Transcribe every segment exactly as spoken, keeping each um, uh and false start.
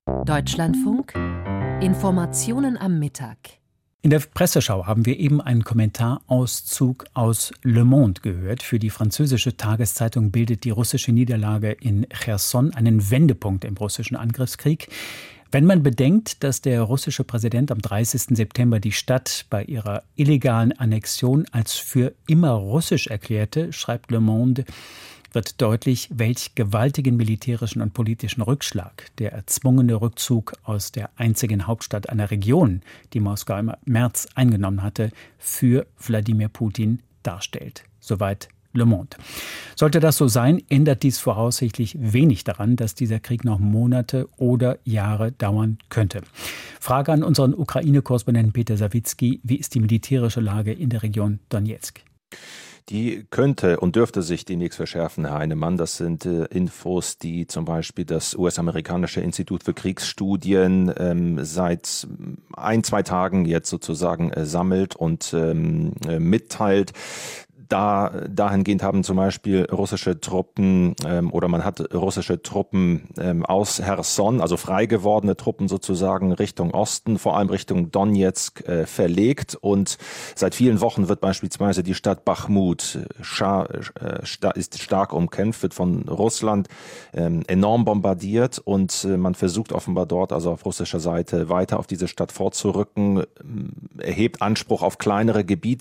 Deutschlandfunk Informationen am Mittag. In der Presseschau haben wir eben einen Kommentarauszug aus Le Monde gehört. Für die französische Tageszeitung bildet die russische Niederlage in Cherson einen Wendepunkt im russischen Angriffskrieg. Wenn man bedenkt, dass der russische Präsident am dreißigsten September die Stadt bei ihrer illegalen Annexion als für immer russisch erklärte, schreibt Le Monde, wird deutlich, welch gewaltigen militärischen und politischen Rückschlag der erzwungene Rückzug aus der einzigen Hauptstadt einer Region, die Moskau im März eingenommen hatte, für Wladimir Putin darstellt. Soweit Le Monde. Sollte das so sein, ändert dies voraussichtlich wenig daran, dass dieser Krieg noch Monate oder Jahre dauern könnte. Frage an unseren Ukraine-Korrespondenten Peter Sawicki: Wie ist die militärische Lage in der Region Donezk? Die könnte und dürfte sich demnächst verschärfen, Herr Heinemann. Das sind äh, Infos, die zum Beispiel das U S-amerikanische Institut für Kriegsstudien ähm, seit ein, zwei Tagen jetzt sozusagen äh, sammelt und ähm, äh, mitteilt. Da, dahingehend haben zum Beispiel russische Truppen ähm, oder man hat russische Truppen ähm, aus Cherson, also frei gewordene Truppen sozusagen Richtung Osten, vor allem Richtung Donezk äh, verlegt, und seit vielen Wochen wird beispielsweise die Stadt Bachmut scha- äh, sta- ist stark umkämpft, wird von Russland ähm, enorm bombardiert, und äh, man versucht offenbar dort, also auf russischer Seite, weiter auf diese Stadt vorzurücken, äh, erhebt Anspruch auf kleinere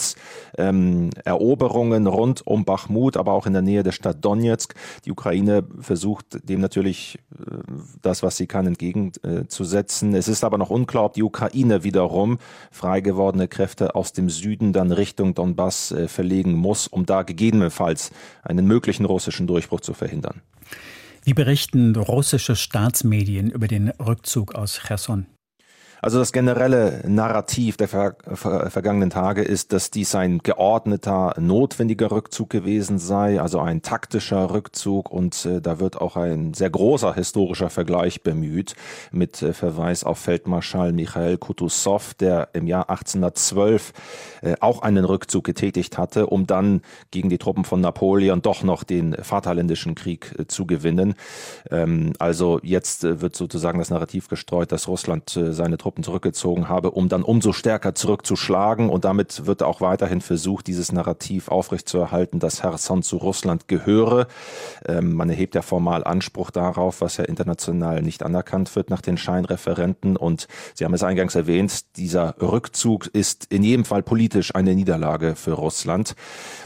Gebietseroberungen ähm, rund um Bachmut, aber auch in der Nähe der Stadt Donezk. Die Ukraine versucht dem natürlich äh, das, was sie kann, entgegenzusetzen. Es ist aber noch unklar, ob die Ukraine wiederum frei gewordene Kräfte aus dem Süden dann Richtung Donbass äh, verlegen muss, um da gegebenenfalls einen möglichen russischen Durchbruch zu verhindern. Wie berichten russische Staatsmedien über den Rückzug aus Cherson? Also das generelle Narrativ der ver- ver- vergangenen Tage ist, dass dies ein geordneter, notwendiger Rückzug gewesen sei, also ein taktischer Rückzug, und äh, da wird auch ein sehr großer historischer Vergleich bemüht mit äh, Verweis auf Feldmarschall Michail Kutusow, der im Jahr achtzehnhundertzwölf äh, auch einen Rückzug getätigt hatte, um dann gegen die Truppen von Napoleon doch noch den Vaterländischen Krieg äh, zu gewinnen. Ähm, also jetzt äh, wird sozusagen das Narrativ gestreut, dass Russland äh, seine Truppen zurückgezogen habe, um dann umso stärker zurückzuschlagen, und damit wird auch weiterhin versucht, dieses Narrativ aufrechtzuerhalten, dass Cherson zu Russland gehöre. Ähm, man erhebt ja formal Anspruch darauf, was ja international nicht anerkannt wird nach den Scheinreferenten, und Sie haben es eingangs erwähnt, dieser Rückzug ist in jedem Fall politisch eine Niederlage für Russland.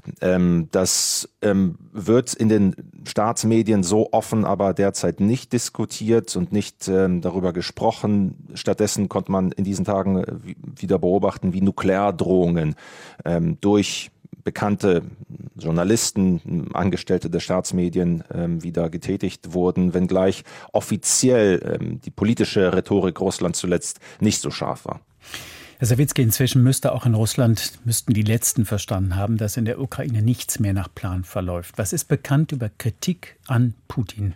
Ähm, das ähm, wird in den Staatsmedien so offen aber derzeit nicht diskutiert und nicht ähm, darüber gesprochen. Stattdessen konnte man in diesen Tagen wieder beobachten, wie Nukleardrohungen ähm, durch bekannte Journalisten, Angestellte der Staatsmedien ähm, wieder getätigt wurden, wenngleich offiziell ähm, die politische Rhetorik Russlands zuletzt nicht so scharf war. Herr Sawicki, inzwischen müsste auch in Russland, müssten die Letzten verstanden haben, dass in der Ukraine nichts mehr nach Plan verläuft. Was ist bekannt über Kritik an Putin?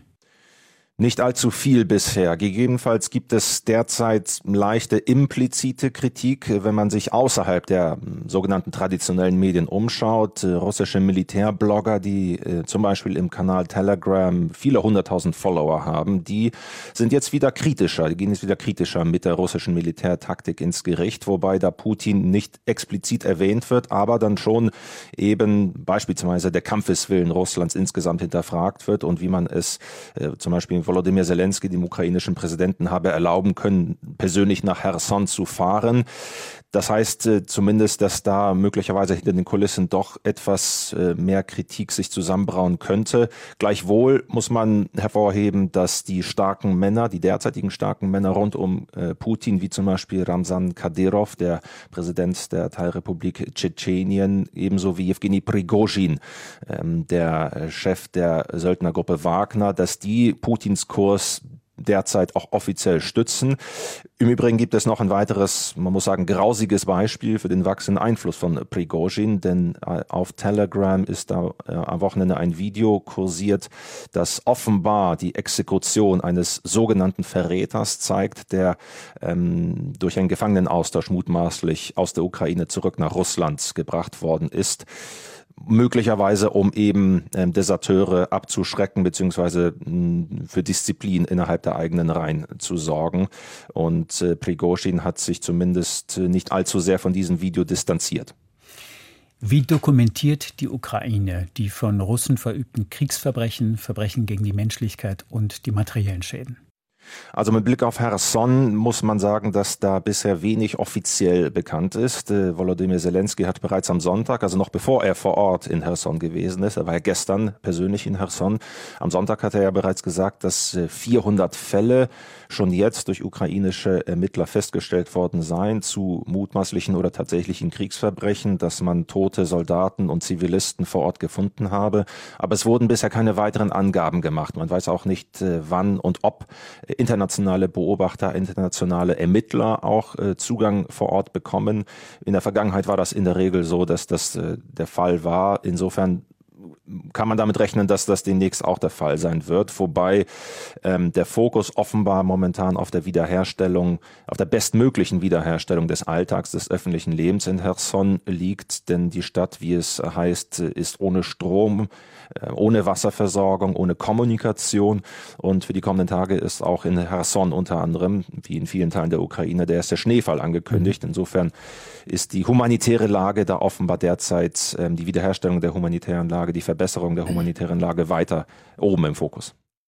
Nicht allzu viel bisher. Gegebenenfalls gibt es derzeit leichte implizite Kritik, wenn man sich außerhalb der sogenannten traditionellen Medien umschaut. Russische Militärblogger, die äh, zum Beispiel im Kanal Telegram viele hunderttausend Follower haben, die sind jetzt wieder kritischer, die gehen jetzt wieder kritischer mit der russischen Militärtaktik ins Gericht, wobei da Putin nicht explizit erwähnt wird, aber dann schon eben beispielsweise der Kampfeswillen Russlands insgesamt hinterfragt wird und wie man es äh, zum Beispiel Volodymyr Zelensky, dem ukrainischen Präsidenten, habe erlauben können, persönlich nach Cherson zu fahren. Das heißt äh, zumindest, dass da möglicherweise hinter den Kulissen doch etwas äh, mehr Kritik sich zusammenbrauen könnte. Gleichwohl muss man hervorheben, dass die starken Männer, die derzeitigen starken Männer rund um äh, Putin, wie zum Beispiel Ramzan Kadyrov, der Präsident der Teilrepublik Tschetschenien, ebenso wie Jewgeni Prigozhin, ähm, der äh, Chef der Söldnergruppe Wagner, dass die Putins Kurs derzeit auch offiziell stützen. Im Übrigen gibt es noch ein weiteres, man muss sagen, grausiges Beispiel für den wachsenden Einfluss von Prigozhin, denn auf Telegram ist da äh, am Wochenende ein Video kursiert, das offenbar die Exekution eines sogenannten Verräters zeigt, der ähm, durch einen Gefangenenaustausch mutmaßlich aus der Ukraine zurück nach Russland gebracht worden ist. möglicherweise um eben ähm, Deserteure abzuschrecken beziehungsweise mh, für Disziplin innerhalb der eigenen Reihen zu sorgen. Und äh, Prigoschin hat sich zumindest nicht allzu sehr von diesem Video distanziert. Wie dokumentiert die Ukraine die von Russen verübten Kriegsverbrechen, Verbrechen gegen die Menschlichkeit und die materiellen Schäden? Also mit Blick auf Cherson muss man sagen, dass da bisher wenig offiziell bekannt ist. Äh, Volodymyr Zelensky hat bereits am Sonntag, also noch bevor er vor Ort in Cherson gewesen ist, er war ja gestern persönlich in Cherson, am Sonntag hat er ja bereits gesagt, dass äh, vierhundert Fälle schon jetzt durch ukrainische Ermittler festgestellt worden seien zu mutmaßlichen oder tatsächlichen Kriegsverbrechen, dass man tote Soldaten und Zivilisten vor Ort gefunden habe. Aber es wurden bisher keine weiteren Angaben gemacht. Man weiß auch nicht, äh, wann und ob internationale Beobachter, internationale Ermittler auch äh, Zugang vor Ort bekommen. In der Vergangenheit war das in der Regel so, dass das äh, der Fall war. Insofern kann man damit rechnen, dass das demnächst auch der Fall sein wird. Wobei ähm, der Fokus offenbar momentan auf der Wiederherstellung, auf der bestmöglichen Wiederherstellung des Alltags, des öffentlichen Lebens in Cherson liegt. Denn die Stadt, wie es heißt, ist ohne Strom, äh, ohne Wasserversorgung, ohne Kommunikation. Und für die kommenden Tage ist auch in Cherson unter anderem, wie in vielen Teilen der Ukraine, der erste Schneefall angekündigt. Insofern ist die humanitäre Lage da offenbar derzeit, ähm, die Wiederherstellung der humanitären Lage, die Verbesserung der humanitären Lage weiter oben im Fokus.